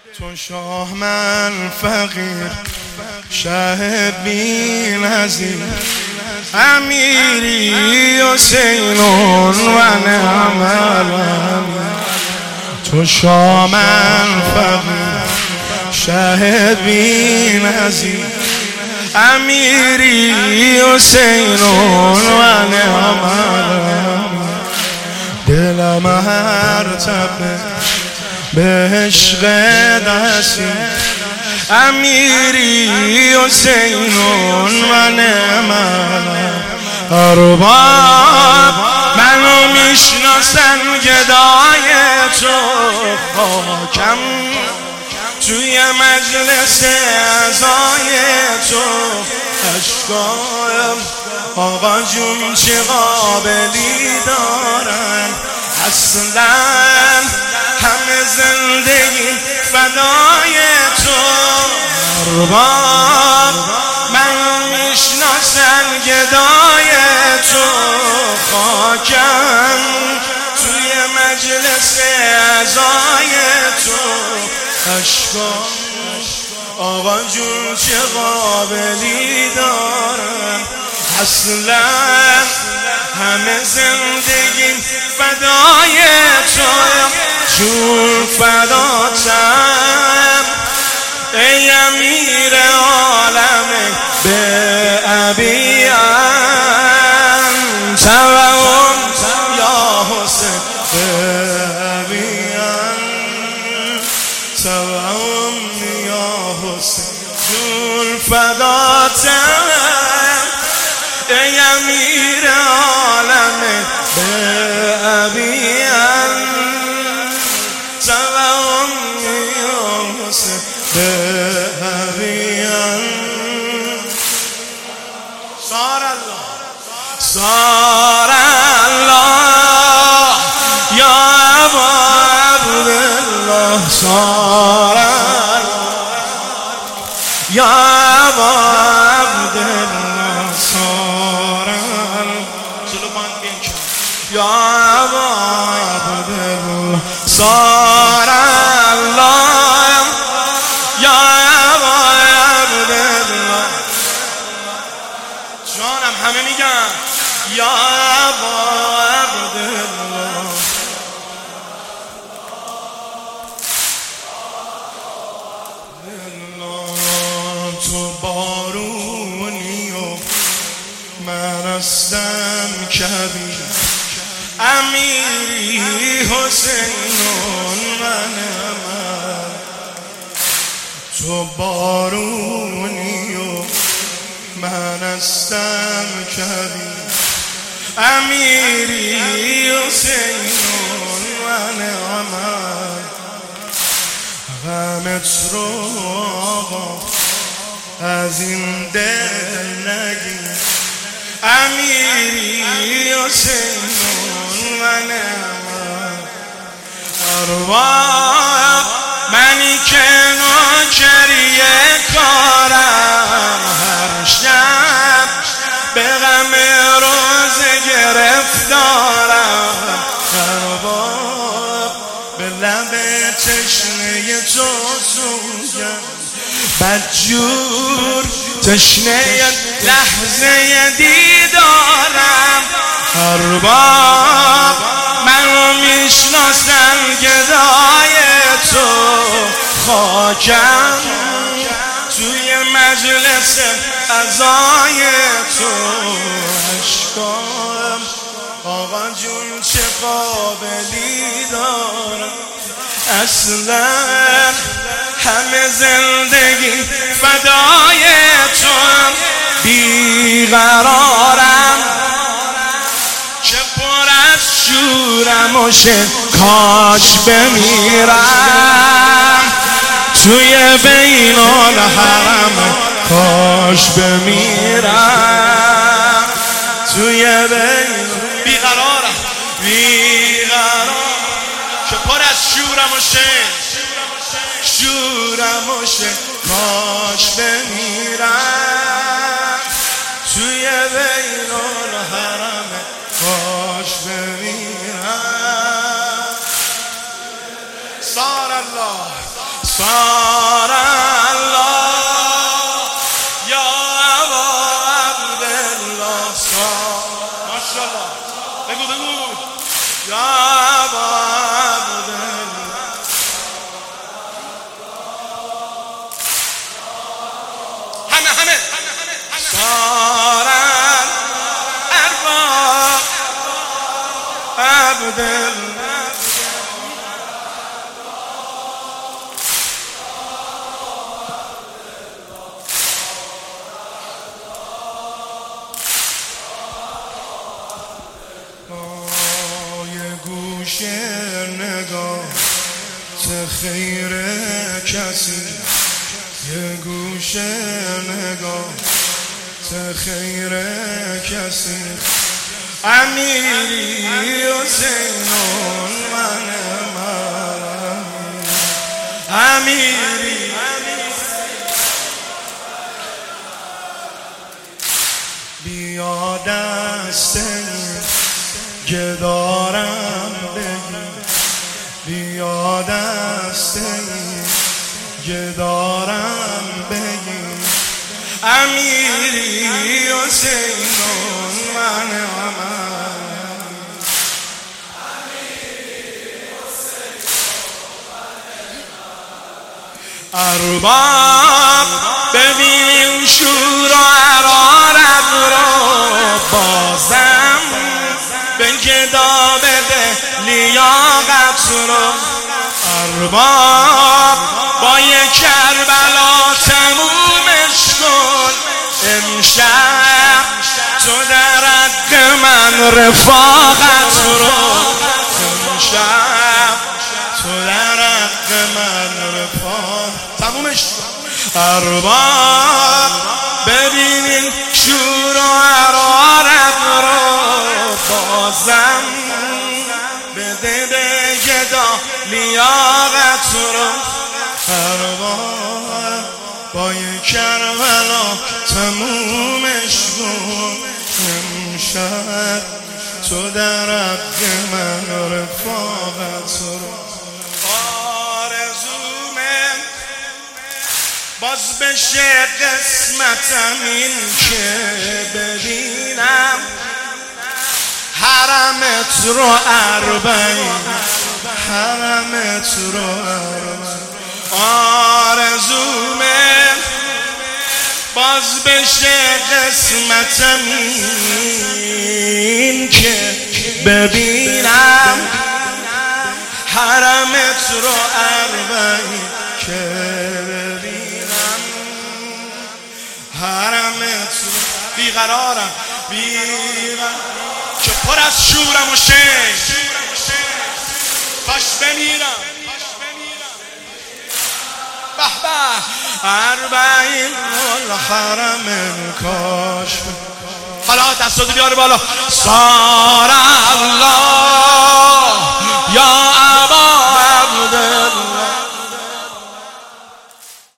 تو شاه من فقیر، شه بی نظیر، امیری حسینون و نعم الامیر. تو شاه من فقیر، شه بی نظیر، امیری حسینون و نعم الامیر. دلم هر تبه به عشق دستی، امیری حسینون و نعم الامیر. ارباب منو میشناسن گدای تو، خاکم توی مجلس عزای تو. اشکایم آقا جون چه قابلی دارن، اصلا همه زندگی فدای تو. ارباب من میشناسن گدای تو، خاکم توی مجلس عزای تو. اشکام آقا جون چه قابلی دارن، اصلا همه زندگی فدای تو. جون فداتم ای امیر عالم، به ابی انت و انت یا حسین، به ابی انت و امی یا حسین. جون فداتم ای امیر عالم، به ابی انت و امی یا حسین، به ابی انت. صار الله صار الله یا ابا عبدالله، صار یا ابا عبدالله، صار یا ابا عبدالله، صار الله یا ابا عبدالله. جانم همه میگن یا ابا عبدالله. تو بارونی و من هستم کبیر، امیری حسینون من من. تو بارونی و من هستم کبیر، امیری حسینون من من. غمت رو آقا از این دل نگیر، امیری حسینون و نعم. ارواح منی که نوکری کارم، هر شب به غم روز گرفتارم. ارواح به لب تشنه تو سوگم، بدجور تشنه لحظه دیدارم. ارباب منو میشناسن گدای تو، خاکم توی مجلس عزای تو. اشکام آقا جون چه قابلی دارم، اصلا همه زندگی فدای تو. بیقرارم که پر از شورم و کاش بمیرم توی بین الحرم، کاش بمیرم توی بین. بیقرارم که پر از شورم و شورم و کاش بمیرم توی بین الحرم، کاش بمیرم. صار الله صار الله یا ابا عبدالله صار ماشاءالله بگو یا ابا عبدالله همه صار الارباب عبدالله نگاه خیر کسی یه گوشه نگاه خیر کسی امیری حسینون من امیری بیا دست گدارم بگی بیا دست گدارم بگی امیری حسینون من ارباب ببین شور و حرارت رو بازم به گدا بده لیاقت رو ارباب با یک کربلا تمومش کن امشب تو در حق من رفاقت رو امشب تو در حق من رفاقت تمومش ارباب ببینین شور و حرارت رو بازم بده به گدا لیاقت رو ارباب با یک کربلا تمومش کن امشب تو در حق من رفاقت رو آرزومه باز بشه قسمتم این که ببینم حرمت رو اربعین حرمت رو اربعین آرزومه باز بشه قسمتم این که ببینم حرمت رو اربعین که ببینم حرمت رو بیقرارم که پر از شورم و شین کاش بمیرم به به اربعین الحرم کاش حالا دستاتو بیاره بالا صار الله